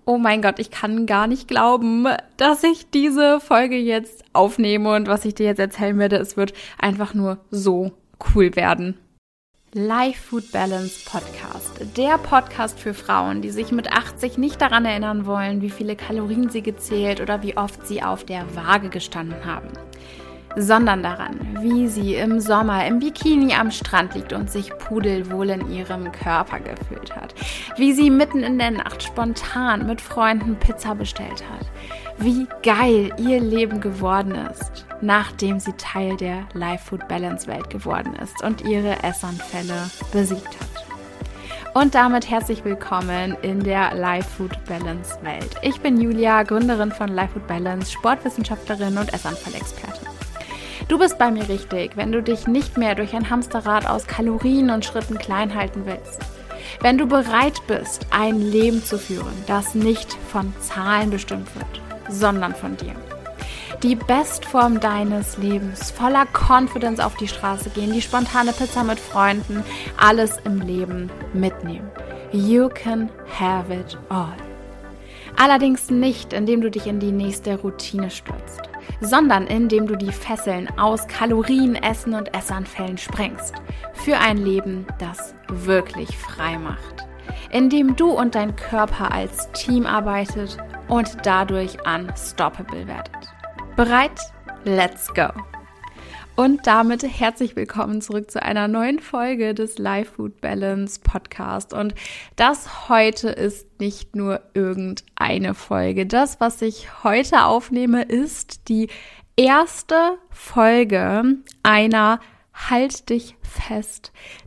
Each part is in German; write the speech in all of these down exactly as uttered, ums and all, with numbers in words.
Oh mein Gott, ich kann gar nicht glauben, dass ich diese Folge jetzt aufnehme und was ich dir jetzt erzählen werde, es wird einfach nur so cool werden. Life Food Balance Podcast, der Podcast für Frauen, die sich mit achtzig nicht daran erinnern wollen, wie viele Kalorien sie gezählt oder wie oft sie auf der Waage gestanden haben, sondern daran, wie sie im Sommer im Bikini am Strand liegt und sich pudelwohl in ihrem Körper gefühlt hat, wie sie mitten in der Nacht spontan mit Freunden Pizza bestellt hat, wie geil ihr Leben geworden ist, nachdem sie Teil der Life Food Balance Welt geworden ist und ihre Essanfälle besiegt hat. Und damit herzlich willkommen in der Life Food Balance Welt. Ich bin Julia, Gründerin von Life Food Balance, Sportwissenschaftlerin und Essanfallexpertin. Du bist bei mir richtig, wenn du dich nicht mehr durch ein Hamsterrad aus Kalorien und Schritten klein halten willst. Wenn du bereit bist, ein Leben zu führen, das nicht von Zahlen bestimmt wird, sondern von dir. Die Bestform deines Lebens, voller Confidence auf die Straße gehen, die spontane Pizza mit Freunden, alles im Leben mitnehmen. You can have it all. Allerdings nicht, indem du dich in die nächste Routine stürzt, sondern indem du die Fesseln aus Kalorien, Essen und Essanfällen sprengst. Für ein Leben, das wirklich frei macht. Indem du und dein Körper als Team arbeitet und dadurch unstoppable werdet. Bereit? Let's go! Und damit herzlich willkommen zurück zu einer neuen Folge des Life Food Balance Podcast. Und das heute ist nicht nur irgendeine Folge. Das, was ich heute aufnehme, ist die erste Folge einer, halt dich fest,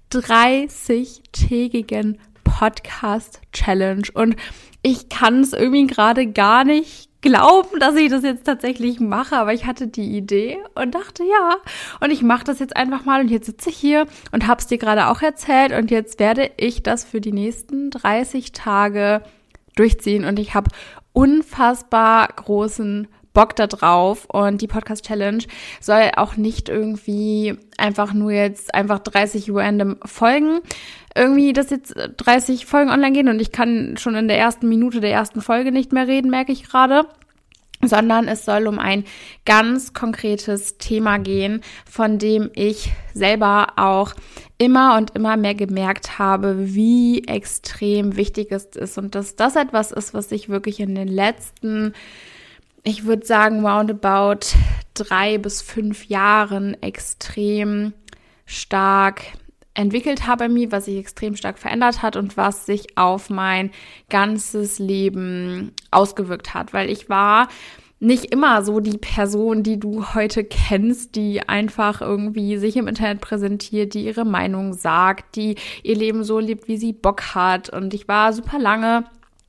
dreißig-tägigen Podcast-Challenge. Und ich kann es irgendwie gerade gar nicht glauben, dass ich das jetzt tatsächlich mache, aber ich hatte die Idee und dachte, ja, und ich mache das jetzt einfach mal und jetzt sitze ich hier und habe es dir gerade auch erzählt und jetzt werde ich das für die nächsten dreißig Tage durchziehen und ich habe unfassbar großen Bock da drauf und die Podcast-Challenge soll auch nicht irgendwie einfach nur jetzt einfach dreißig random Folgen irgendwie, dass jetzt dreißig Folgen online gehen und ich kann schon in der ersten Minute der ersten Folge nicht mehr reden, merke ich gerade, sondern es soll um ein ganz konkretes Thema gehen, von dem ich selber auch immer und immer mehr gemerkt habe, wie extrem wichtig es ist und dass das etwas ist, was ich wirklich in den letzten, ich würde sagen, roundabout drei bis fünf Jahren extrem stark entwickelt habe in mir, was sich extrem stark verändert hat und was sich auf mein ganzes Leben ausgewirkt hat, weil ich war nicht immer so die Person, die du heute kennst, die einfach irgendwie sich im Internet präsentiert, die ihre Meinung sagt, die ihr Leben so lebt, wie sie Bock hat, und ich war super lange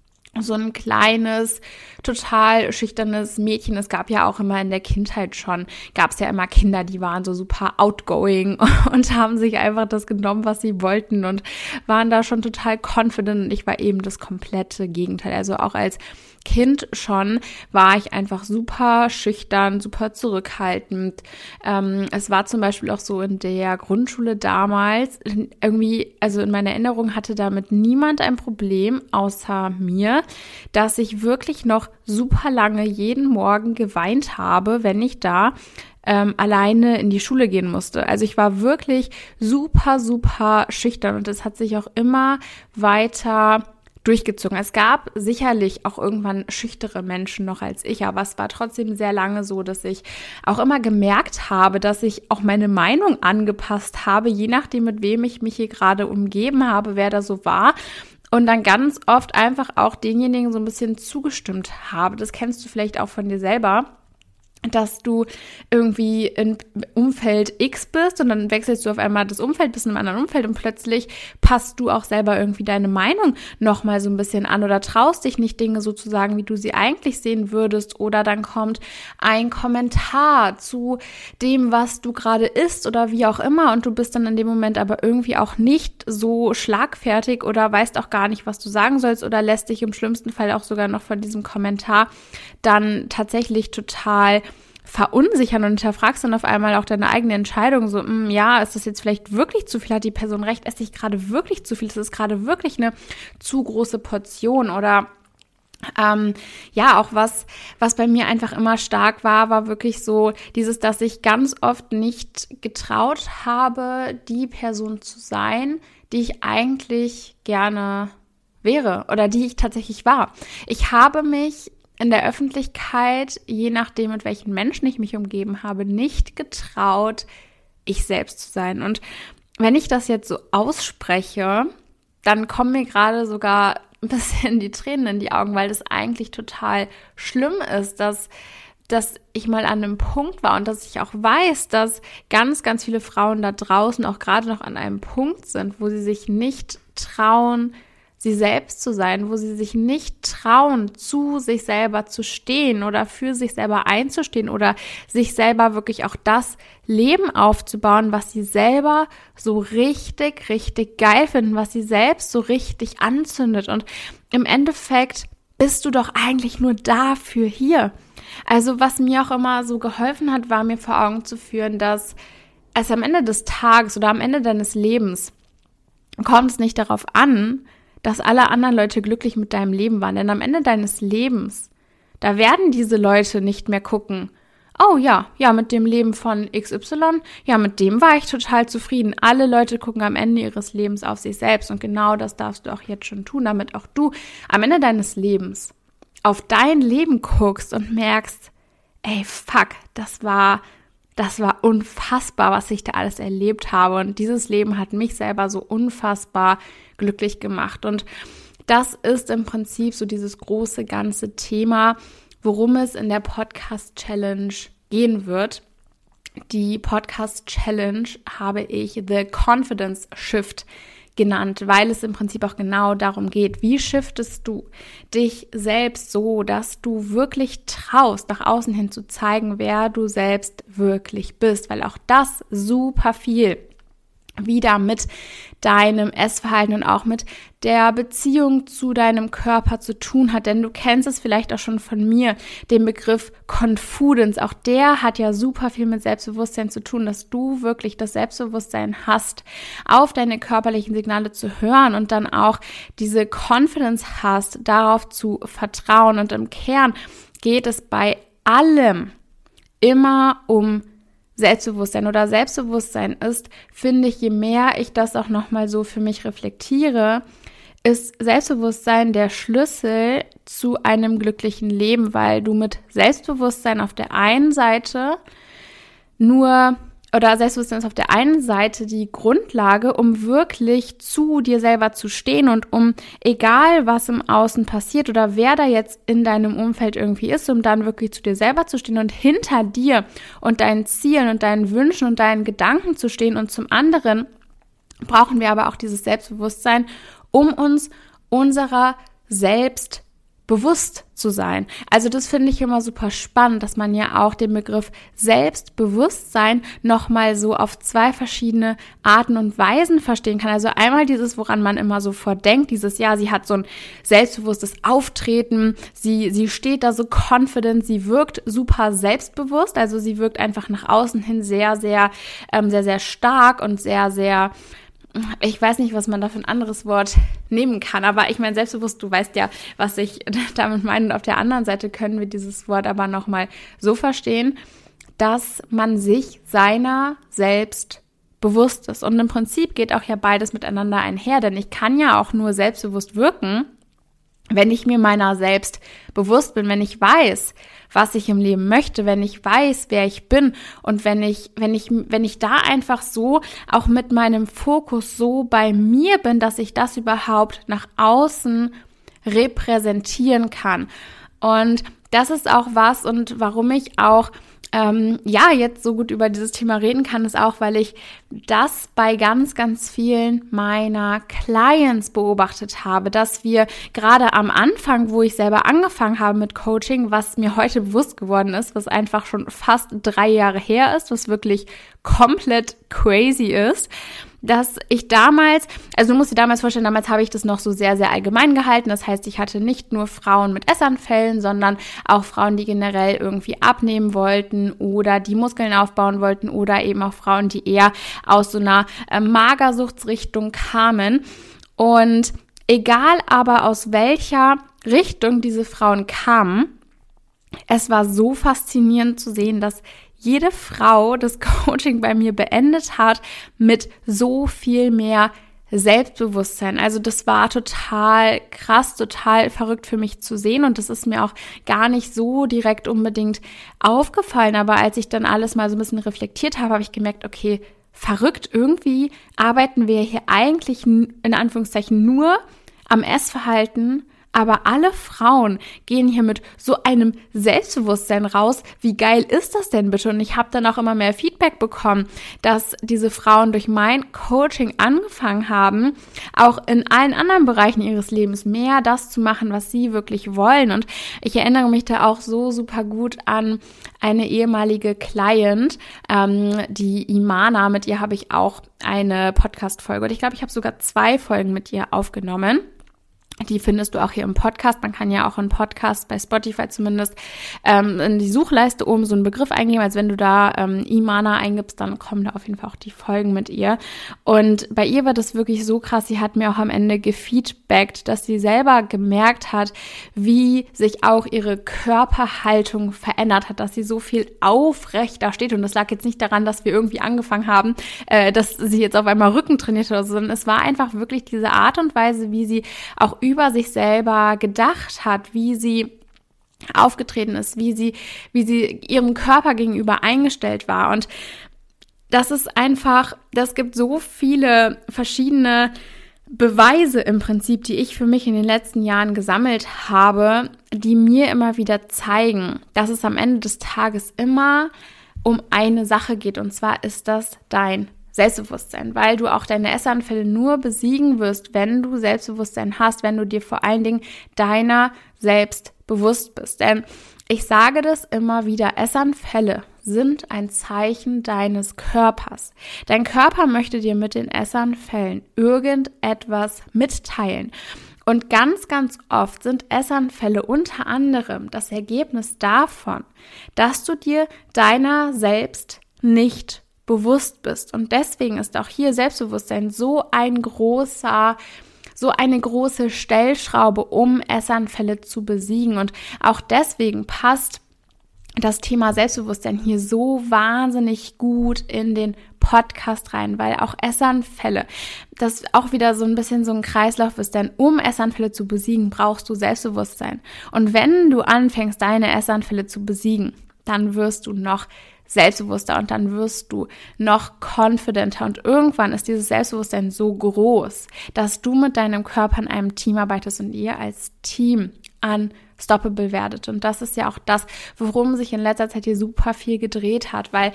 so ein kleines, total schüchternes Mädchen. Es gab ja auch immer in der Kindheit schon, gab es ja immer Kinder, die waren so super outgoing und haben sich einfach das genommen, was sie wollten und waren da schon total confident. Und ich war eben das komplette Gegenteil. Also auch als Kind schon war ich einfach super schüchtern, super zurückhaltend. Ähm, es war zum Beispiel auch so in der Grundschule damals irgendwie, also in meiner Erinnerung hatte damit niemand ein Problem außer mir, dass ich wirklich noch super lange jeden Morgen geweint habe, wenn ich da ähm, alleine in die Schule gehen musste. Also ich war wirklich super, super schüchtern und es hat sich auch immer weiter durchgezogen. Es gab sicherlich auch irgendwann schüchtere Menschen noch als ich, aber es war trotzdem sehr lange so, dass ich auch immer gemerkt habe, dass ich auch meine Meinung angepasst habe, je nachdem, mit wem ich mich hier gerade umgeben habe, wer da so war. Und dann ganz oft einfach auch denjenigen so ein bisschen zugestimmt habe. Das kennst du vielleicht auch von dir selber, dass du irgendwie in Umfeld X bist und dann wechselst du auf einmal das Umfeld, bist in einem anderen Umfeld und plötzlich passt du auch selber irgendwie deine Meinung nochmal so ein bisschen an oder traust dich nicht, Dinge so zu sagen, wie du sie eigentlich sehen würdest, oder dann kommt ein Kommentar zu dem, was du gerade isst oder wie auch immer, und du bist dann in dem Moment aber irgendwie auch nicht so schlagfertig oder weißt auch gar nicht, was du sagen sollst, oder lässt dich im schlimmsten Fall auch sogar noch von diesem Kommentar dann tatsächlich total verunsichern und hinterfragst dann auf einmal auch deine eigene Entscheidung, so, mh, ja, ist das jetzt vielleicht wirklich zu viel, hat die Person recht, esse ich gerade wirklich zu viel, ist das gerade wirklich eine zu große Portion, oder Ähm, ja, auch was, was bei mir einfach immer stark war, war wirklich so dieses, dass ich ganz oft nicht getraut habe, die Person zu sein, die ich eigentlich gerne wäre oder die ich tatsächlich war. Ich habe mich in der Öffentlichkeit, je nachdem, mit welchen Menschen ich mich umgeben habe, nicht getraut, ich selbst zu sein. Und wenn ich das jetzt so ausspreche, dann kommen mir gerade sogar ein bisschen die Tränen in die Augen, weil das eigentlich total schlimm ist, dass, dass ich mal an einem Punkt war und dass ich auch weiß, dass ganz, ganz viele Frauen da draußen auch gerade noch an einem Punkt sind, wo sie sich nicht trauen, sie selbst zu sein, wo sie sich nicht trauen, zu sich selber zu stehen oder für sich selber einzustehen oder sich selber wirklich auch das Leben aufzubauen, was sie selber so richtig, richtig geil finden, was sie selbst so richtig anzündet. Und im Endeffekt bist du doch eigentlich nur dafür hier. Also was mir auch immer so geholfen hat, war mir vor Augen zu führen, dass es am Ende des Tages oder am Ende deines Lebens kommt es nicht darauf an, dass alle anderen Leute glücklich mit deinem Leben waren. Denn am Ende deines Lebens, da werden diese Leute nicht mehr gucken, oh ja, ja, mit dem Leben von X Y, ja, mit dem war ich total zufrieden. Alle Leute gucken am Ende ihres Lebens auf sich selbst. Und genau das darfst du auch jetzt schon tun, damit auch du am Ende deines Lebens auf dein Leben guckst und merkst, ey, fuck, das war... Das war unfassbar, was ich da alles erlebt habe. Und dieses Leben hat mich selber so unfassbar glücklich gemacht. Und das ist im Prinzip so dieses große ganze Thema, worum es in der Podcast-Challenge gehen wird. Die Podcast-Challenge habe ich The Confidence Shift genannt, weil es im Prinzip auch genau darum geht, wie shiftest du dich selbst so, dass du wirklich traust, nach außen hin zu zeigen, wer du selbst wirklich bist, weil auch das super viel wieder mit deinem Essverhalten und auch mit der Beziehung zu deinem Körper zu tun hat, denn du kennst es vielleicht auch schon von mir, den Begriff Confidence, auch der hat ja super viel mit Selbstbewusstsein zu tun, dass du wirklich das Selbstbewusstsein hast, auf deine körperlichen Signale zu hören und dann auch diese Confidence hast, darauf zu vertrauen. Und im Kern geht es bei allem immer um Selbstbewusstsein oder Selbstbewusstsein ist, finde ich, je mehr ich das auch nochmal so für mich reflektiere, ist Selbstbewusstsein der Schlüssel zu einem glücklichen Leben, weil du mit Selbstbewusstsein auf der einen Seite nur, oder Selbstbewusstsein ist auf der einen Seite die Grundlage, um wirklich zu dir selber zu stehen und um, egal was im Außen passiert oder wer da jetzt in deinem Umfeld irgendwie ist, um dann wirklich zu dir selber zu stehen und hinter dir und deinen Zielen und deinen Wünschen und deinen Gedanken zu stehen. Und zum anderen brauchen wir aber auch dieses Selbstbewusstsein, um uns unserer selbst bewusst zu sein. Also das finde ich immer super spannend, dass man ja auch den Begriff Selbstbewusstsein nochmal so auf zwei verschiedene Arten und Weisen verstehen kann. Also einmal dieses, woran man immer sofort denkt, dieses, ja, sie hat so ein selbstbewusstes Auftreten, sie, sie steht da so confident, sie wirkt super selbstbewusst, also sie wirkt einfach nach außen hin sehr, sehr, ähm, sehr, sehr stark und sehr, sehr, ich weiß nicht, was man da für ein anderes Wort nehmen kann, aber ich meine, selbstbewusst, du weißt ja, was ich damit meine. Und auf der anderen Seite können wir dieses Wort aber nochmal so verstehen, dass man sich seiner selbst bewusst ist. Und im Prinzip geht auch ja beides miteinander einher, denn ich kann ja auch nur selbstbewusst wirken, wenn ich mir meiner selbst bewusst bin, wenn ich weiß, was ich im Leben möchte, wenn ich weiß, wer ich bin und wenn ich, wenn ich, wenn ich da einfach so auch mit meinem Fokus so bei mir bin, dass ich das überhaupt nach außen repräsentieren kann. Und das ist auch was und warum ich auch Ähm, ja, jetzt so gut über dieses Thema reden kann, ist auch, weil ich das bei ganz, ganz vielen meiner Clients beobachtet habe, dass wir gerade am Anfang, wo ich selber angefangen habe mit Coaching, was mir heute bewusst geworden ist, was einfach schon fast drei Jahre her ist, was wirklich komplett crazy ist, dass ich damals, also du musst dir damals vorstellen, damals habe ich das noch so sehr, sehr allgemein gehalten. Das heißt, ich hatte nicht nur Frauen mit Essanfällen, sondern auch Frauen, die generell irgendwie abnehmen wollten oder die Muskeln aufbauen wollten oder eben auch Frauen, die eher aus so einer äh, Magersuchtsrichtung kamen. Und egal aber aus welcher Richtung diese Frauen kamen, es war so faszinierend zu sehen, dass jede Frau das Coaching bei mir beendet hat mit so viel mehr Selbstbewusstsein. Also das war total krass, total verrückt für mich zu sehen und das ist mir auch gar nicht so direkt unbedingt aufgefallen. Aber als ich dann alles mal so ein bisschen reflektiert habe, habe ich gemerkt, okay, verrückt, irgendwie arbeiten wir hier eigentlich in Anführungszeichen nur am Essverhalten, aber alle Frauen gehen hier mit so einem Selbstbewusstsein raus. Wie geil ist das denn bitte? Und ich habe dann auch immer mehr Feedback bekommen, dass diese Frauen durch mein Coaching angefangen haben, auch in allen anderen Bereichen ihres Lebens mehr das zu machen, was sie wirklich wollen. Und ich erinnere mich da auch so super gut an eine ehemalige Client, ähm, die Imana. Mit ihr habe ich auch eine Podcast-Folge. Und ich glaube, ich habe sogar zwei Folgen mit ihr aufgenommen. Die findest du auch hier im Podcast. Man kann ja auch einen Podcast bei Spotify zumindest ähm, in die Suchleiste oben so einen Begriff eingeben. Also wenn du da ähm, Imana eingibst, dann kommen da auf jeden Fall auch die Folgen mit ihr. Und bei ihr war das wirklich so krass. Sie hat mir auch am Ende gefeedbackt, dass sie selber gemerkt hat, wie sich auch ihre Körperhaltung verändert hat, dass sie so viel aufrechter steht. Und das lag jetzt nicht daran, dass wir irgendwie angefangen haben, äh, dass sie jetzt auf einmal Rücken trainiert oder so, sondern es war einfach wirklich diese Art und Weise, wie sie auch über sich selber gedacht hat, wie sie aufgetreten ist, wie sie, wie sie ihrem Körper gegenüber eingestellt war. Und das ist einfach, das gibt so viele verschiedene Beweise im Prinzip, die ich für mich in den letzten Jahren gesammelt habe, die mir immer wieder zeigen, dass es am Ende des Tages immer um eine Sache geht. Und zwar ist das dein Selbstbewusstsein, weil du auch deine Essanfälle nur besiegen wirst, wenn du Selbstbewusstsein hast, wenn du dir vor allen Dingen deiner selbst bewusst bist. Denn ich sage das immer wieder, Essanfälle sind ein Zeichen deines Körpers. Dein Körper möchte dir mit den Essanfällen irgendetwas mitteilen. Und ganz, ganz oft sind Essanfälle unter anderem das Ergebnis davon, dass du dir deiner selbst nicht bewusst bist. Und deswegen ist auch hier Selbstbewusstsein so ein großer, so eine große Stellschraube, um Essanfälle zu besiegen. Und auch deswegen passt das Thema Selbstbewusstsein hier so wahnsinnig gut in den Podcast rein, weil auch Essanfälle, das auch wieder so ein bisschen so ein Kreislauf ist, denn um Essanfälle zu besiegen, brauchst du Selbstbewusstsein. Und wenn du anfängst, deine Essanfälle zu besiegen, dann wirst du noch selbstbewusster und dann wirst du noch confidenter und irgendwann ist dieses Selbstbewusstsein so groß, dass du mit deinem Körper in einem Team arbeitest und ihr als Team unstoppable werdet. Und das ist ja auch das, worum sich in letzter Zeit hier super viel gedreht hat, weil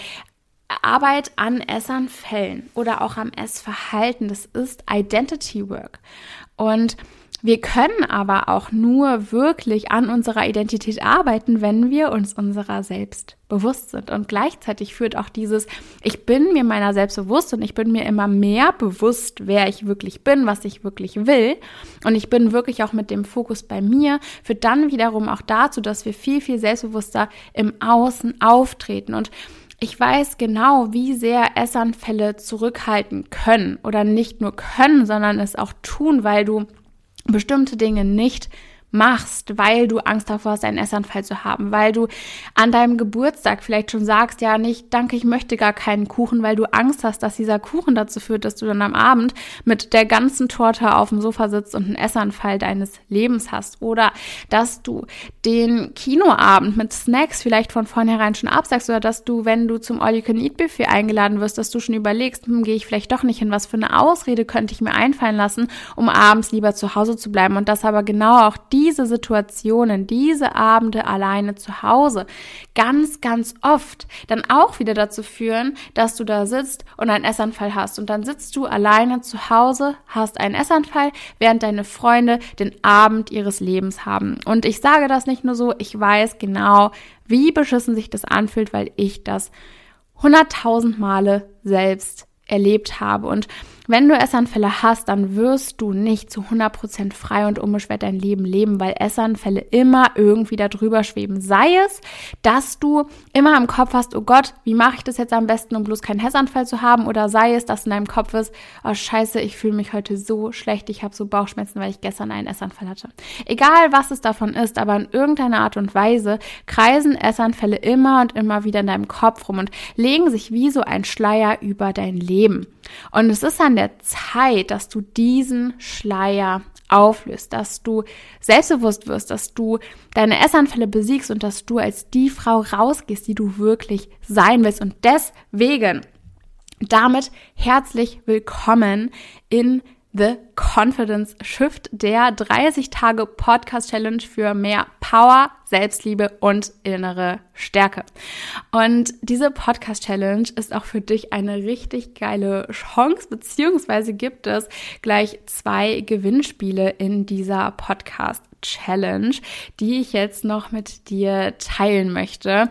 Arbeit an Essanfällen oder auch am Essverhalten, das ist Identity Work. Und wir können aber auch nur wirklich an unserer Identität arbeiten, wenn wir uns unserer selbst bewusst sind. Und gleichzeitig führt auch dieses, ich bin mir meiner selbst bewusst und ich bin mir immer mehr bewusst, wer ich wirklich bin, was ich wirklich will. Und ich bin wirklich auch mit dem Fokus bei mir, führt dann wiederum auch dazu, dass wir viel, viel selbstbewusster im Außen auftreten. Und ich weiß genau, wie sehr Essanfälle zurückhalten können oder nicht nur können, sondern es auch tun, weil du bestimmte Dinge nicht machst, weil du Angst davor hast, einen Essanfall zu haben, weil du an deinem Geburtstag vielleicht schon sagst, ja nicht, danke, ich möchte gar keinen Kuchen, weil du Angst hast, dass dieser Kuchen dazu führt, dass du dann am Abend mit der ganzen Torte auf dem Sofa sitzt und einen Essanfall deines Lebens hast oder dass du den Kinoabend mit Snacks vielleicht von vornherein schon absagst oder dass du, wenn du zum All-You-Can-Eat-Buffet eingeladen wirst, dass du schon überlegst, hm, gehe ich vielleicht doch nicht hin, was für eine Ausrede könnte ich mir einfallen lassen, um abends lieber zu Hause zu bleiben und dass aber genau auch die diese Situationen, diese Abende alleine zu Hause ganz, ganz oft dann auch wieder dazu führen, dass du da sitzt und einen Essanfall hast. Und dann sitzt du alleine zu Hause, hast einen Essanfall, während deine Freunde den Abend ihres Lebens haben. Und ich sage das nicht nur so, ich weiß genau, wie beschissen sich das anfühlt, weil ich das hunderttausend Male selbst erlebt habe. Und wenn du Essanfälle hast, dann wirst du nicht zu hundert Prozent frei und unbeschwert dein Leben leben, weil Essanfälle immer irgendwie da drüber schweben. Sei es, dass du immer im Kopf hast, oh Gott, wie mache ich das jetzt am besten, um bloß keinen Essanfall zu haben? Oder sei es, dass in deinem Kopf ist, oh scheiße, ich fühle mich heute so schlecht, ich habe so Bauchschmerzen, weil ich gestern einen Essanfall hatte. Egal, was es davon ist, aber in irgendeiner Art und Weise kreisen Essanfälle immer und immer wieder in deinem Kopf rum und legen sich wie so ein Schleier über dein Leben. Und es ist an der Zeit, dass du diesen Schleier auflöst, dass du selbstbewusst wirst, dass du deine Essanfälle besiegst und dass du als die Frau rausgehst, die du wirklich sein willst. Und deswegen damit herzlich willkommen in The Confidence Shift, der dreißig Tage Podcast Challenge für mehr Power, Selbstliebe und innere Stärke. Und diese Podcast Challenge ist auch für dich eine richtig geile Chance, beziehungsweise gibt es gleich zwei Gewinnspiele in dieser Podcast Challenge, die ich jetzt noch mit dir teilen möchte.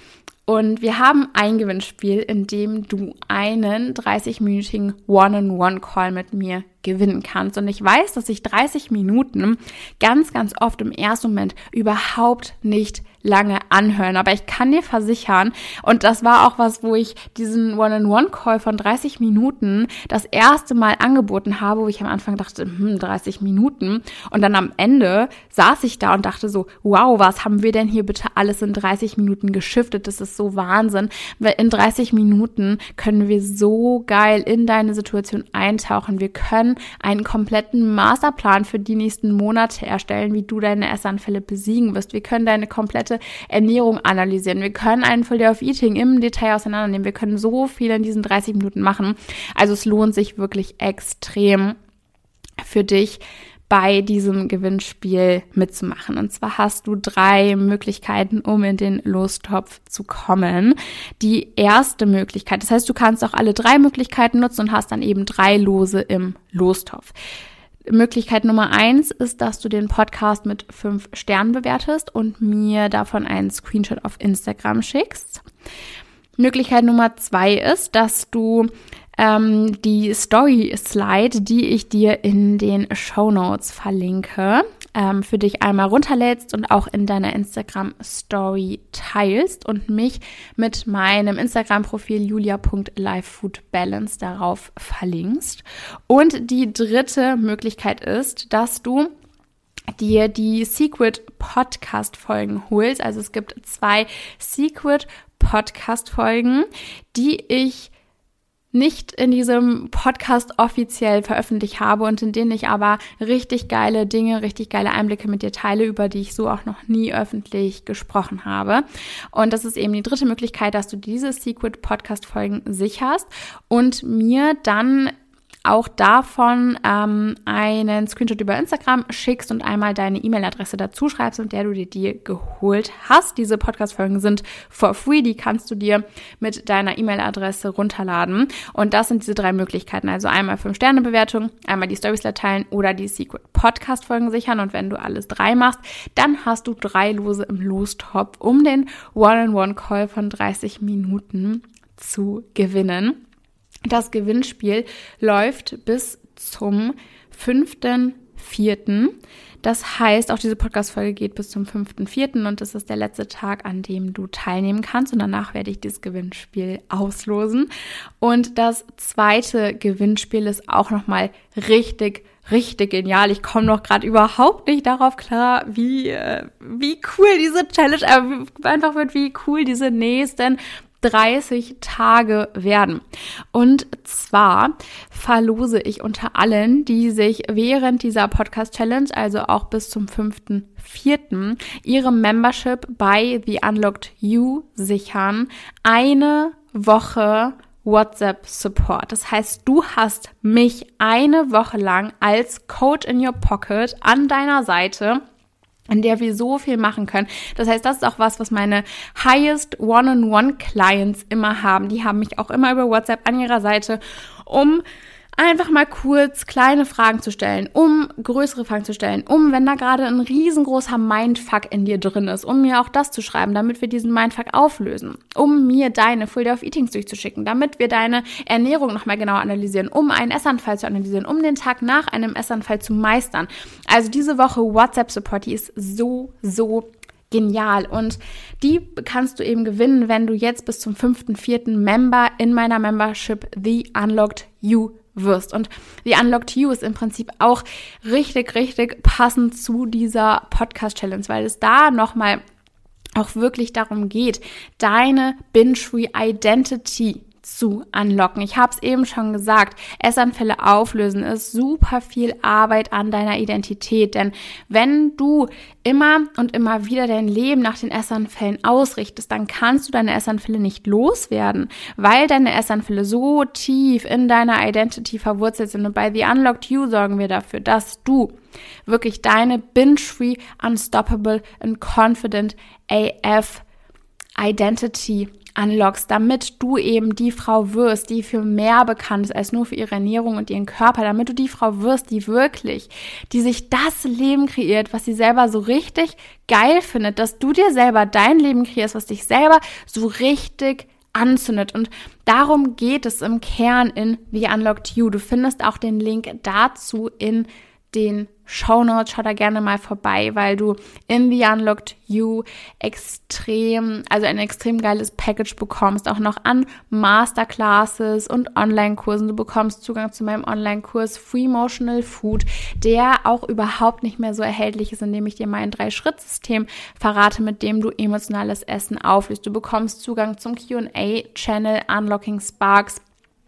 Und wir haben ein Gewinnspiel, in dem du einen dreißig-minütigen One-on-One-Call mit mir gewinnen kannst. Und ich weiß, dass sich dreißig Minuten ganz, ganz oft im ersten Moment überhaupt nicht lange anhören. Aber ich kann dir versichern, und das war auch was, wo ich diesen One-on-One-Call von dreißig Minuten das erste Mal angeboten habe, wo ich am Anfang dachte, hm, dreißig Minuten. Und dann am Ende saß ich da und dachte so, wow, was haben wir denn hier bitte alles in dreißig Minuten geschiftet? Das ist so Wahnsinn. Weil in dreißig Minuten können wir so geil in deine Situation eintauchen. Wir können einen kompletten Masterplan für die nächsten Monate erstellen, wie du deine Essanfälle besiegen wirst. Wir können deine komplette Ernährung analysieren. Wir können einen Full Day of Eating im Detail auseinandernehmen. Wir können so viel in diesen dreißig Minuten machen. Also es lohnt sich wirklich extrem für dich, bei diesem Gewinnspiel mitzumachen. Und zwar hast du drei Möglichkeiten, um in den Lostopf zu kommen. Die erste Möglichkeit, das heißt, du kannst auch alle drei Möglichkeiten nutzen und hast dann eben drei Lose im Lostopf. Möglichkeit Nummer eins ist, dass du den Podcast mit fünf Sternen bewertest und mir davon einen Screenshot auf Instagram schickst. Möglichkeit Nummer zwei ist, dass du ähm, die Story-Slide, die ich dir in den Shownotes verlinke, ähm, für dich einmal runterlädst und auch in deiner Instagram-Story teilst und mich mit meinem Instagram-Profil julia punkt lifefoodbalance darauf verlinkst. Und die dritte Möglichkeit ist, dass du dir die Secret-Podcast-Folgen holst. Also es gibt zwei Secret-Podcast-Folgen, die ich nicht in diesem Podcast offiziell veröffentlicht habe und in denen ich aber richtig geile Dinge, richtig geile Einblicke mit dir teile, über die ich so auch noch nie öffentlich gesprochen habe. Und das ist eben die dritte Möglichkeit, dass du diese Secret-Podcast-Folgen sicherst und mir dann auch davon ähm, einen Screenshot über Instagram schickst und einmal deine E-Mail-Adresse dazu schreibst, mit der du dir die geholt hast. Diese Podcast-Folgen sind for free, die kannst du dir mit deiner E-Mail-Adresse runterladen. Und das sind diese drei Möglichkeiten, also einmal fünf Sterne Bewertung, einmal die Stories teilen oder die Secret-Podcast-Folgen sichern. Und wenn du alles drei machst, dann hast du drei Lose im Lostopf, um den One-on-One-Call von dreißig Minuten zu gewinnen. Das Gewinnspiel läuft bis zum fünften vierten Das heißt, auch diese Podcast-Folge geht bis zum fünften vierten und das ist der letzte Tag, an dem du teilnehmen kannst. Und danach werde ich dieses Gewinnspiel auslosen. Und das zweite Gewinnspiel ist auch nochmal richtig, richtig genial. Ich komme noch gerade überhaupt nicht darauf klar, wie, äh, wie cool diese Challenge äh, einfach wird, wie cool diese nächsten dreißig Tage werden. Und zwar verlose ich unter allen, die sich während dieser Podcast-Challenge, also auch bis zum fünften vierten ihre Membership bei The Unlocked You sichern, eine Woche WhatsApp-Support. Das heißt, du hast mich eine Woche lang als Coach in your pocket an deiner Seite, in der wir so viel machen können. Das heißt, das ist auch was, was meine highest One-on-One-Clients immer haben. Die haben mich auch immer über WhatsApp an ihrer Seite, um einfach mal kurz kleine Fragen zu stellen, um größere Fragen zu stellen, um, wenn da gerade ein riesengroßer Mindfuck in dir drin ist, um mir auch das zu schreiben, damit wir diesen Mindfuck auflösen, um mir deine Full Day of Eatings durchzuschicken, damit wir deine Ernährung nochmal genau analysieren, um einen Essanfall zu analysieren, um den Tag nach einem Essanfall zu meistern. Also diese Woche WhatsApp-Support, die ist so, so genial und die kannst du eben gewinnen, wenn du jetzt bis zum fünften vierten Member in meiner Membership The Unlocked You wirst. Und The Unlocked You ist im Prinzip auch richtig, richtig passend zu dieser Podcast-Challenge, weil es da nochmal auch wirklich darum geht, deine Binge-Free Identity zu unlocken. Ich habe es eben schon gesagt, Essanfälle auflösen ist super viel Arbeit an deiner Identität, denn wenn du immer und immer wieder dein Leben nach den Essanfällen ausrichtest, dann kannst du deine Essanfälle nicht loswerden, weil deine Essanfälle so tief in deiner Identity verwurzelt sind. Und bei The Unlocked You sorgen wir dafür, dass du wirklich deine Binge-Free, Unstoppable and Confident A F Identity unlockst, damit du eben die Frau wirst, die für mehr bekannt ist als nur für ihre Ernährung und ihren Körper, damit du die Frau wirst, die wirklich, die sich das Leben kreiert, was sie selber so richtig geil findet, dass du dir selber dein Leben kreierst, was dich selber so richtig anzündet. Und darum geht es im Kern in The Unlocked You. Du findest auch den Link dazu in den Shownotes, schau da gerne mal vorbei, weil du in The Unlocked You extrem, also ein extrem geiles Package bekommst, auch noch an Masterclasses und Online-Kursen. Du bekommst Zugang zu meinem Online-Kurs Free Emotional Food, der auch überhaupt nicht mehr so erhältlich ist, indem ich dir mein Drei-Schritt-System verrate, mit dem du emotionales Essen auflöst. Du bekommst Zugang zum Q and A-Channel Unlocking Sparks,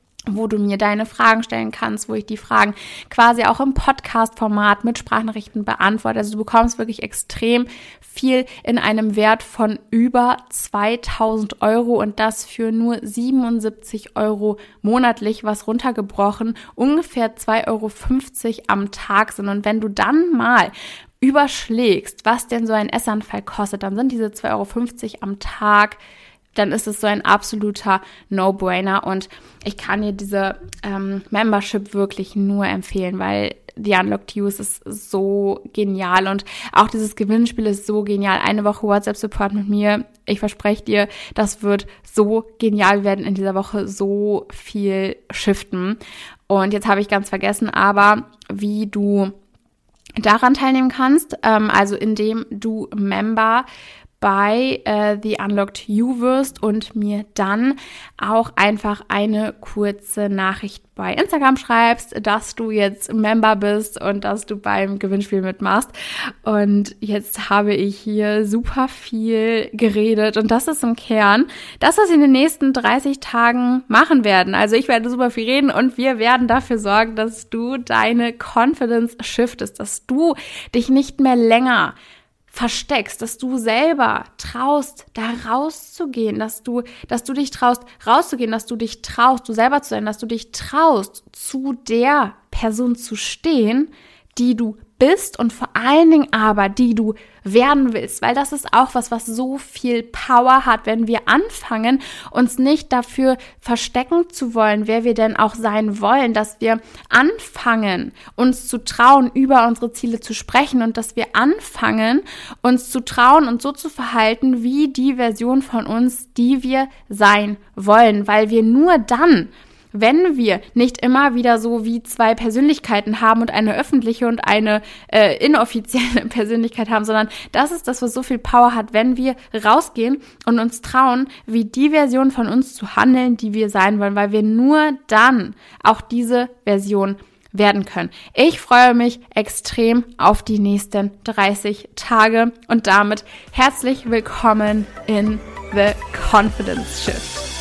wo du mir deine Fragen stellen kannst, wo ich die Fragen quasi auch im Podcast-Format mit Sprachnachrichten beantworte. Also du bekommst wirklich extrem viel in einem Wert von über zweitausend Euro und das für nur siebenundsiebzig Euro monatlich, was runtergebrochen ungefähr zwei Euro fünfzig am Tag sind. Und wenn du dann mal überschlägst, was denn so ein Essanfall kostet, dann sind diese zwei Euro fünfzig am Tag, dann ist es so ein absoluter No-Brainer und ich kann dir diese ähm, Membership wirklich nur empfehlen, weil The Unlocked You ist so genial und auch dieses Gewinnspiel ist so genial. Eine Woche WhatsApp-Support mit mir, ich verspreche dir, das wird so genial werden in dieser Woche, so viel shiften. Und jetzt habe ich ganz vergessen, aber wie du daran teilnehmen kannst, ähm, also indem du Member bei äh, The Unlocked You wirst und mir dann auch einfach eine kurze Nachricht bei Instagram schreibst, dass du jetzt Member bist und dass du beim Gewinnspiel mitmachst. Und jetzt habe ich hier super viel geredet und das ist im Kern das, was wir in den nächsten dreißig Tagen machen werden. Also ich werde super viel reden und wir werden dafür sorgen, dass du deine Confidence shiftest, dass du dich nicht mehr länger versteckst, dass du selber traust, da rauszugehen, dass du, dass du dich traust, rauszugehen, dass du dich traust, du selber zu sein, dass du dich traust, zu der Person zu stehen, die du bist und vor allen Dingen aber, die du werden willst, weil das ist auch was, was so viel Power hat, wenn wir anfangen, uns nicht dafür verstecken zu wollen, wer wir denn auch sein wollen, dass wir anfangen, uns zu trauen, über unsere Ziele zu sprechen und dass wir anfangen, uns zu trauen und so zu verhalten, wie die Version von uns, die wir sein wollen, weil wir nur dann, wenn wir nicht immer wieder so wie zwei Persönlichkeiten haben und eine öffentliche und eine äh, inoffizielle Persönlichkeit haben, sondern das ist das, was so viel Power hat, wenn wir rausgehen und uns trauen, wie die Version von uns zu handeln, die wir sein wollen, weil wir nur dann auch diese Version werden können. Ich freue mich extrem auf die nächsten dreißig Tage und damit herzlich willkommen in The Confidence Shift.